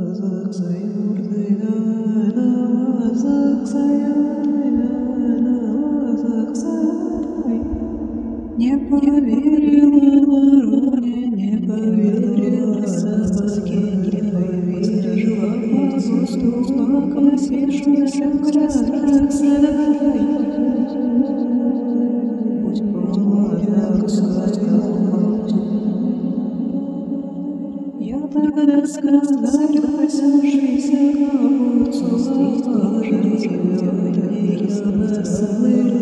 Не поверила вороне, не поверила собаке, не поверила пусту, покосившемуся красавце. Пусть помогает сказать. Я тогда сказала, посаживайся к огурцу, положи в двери, я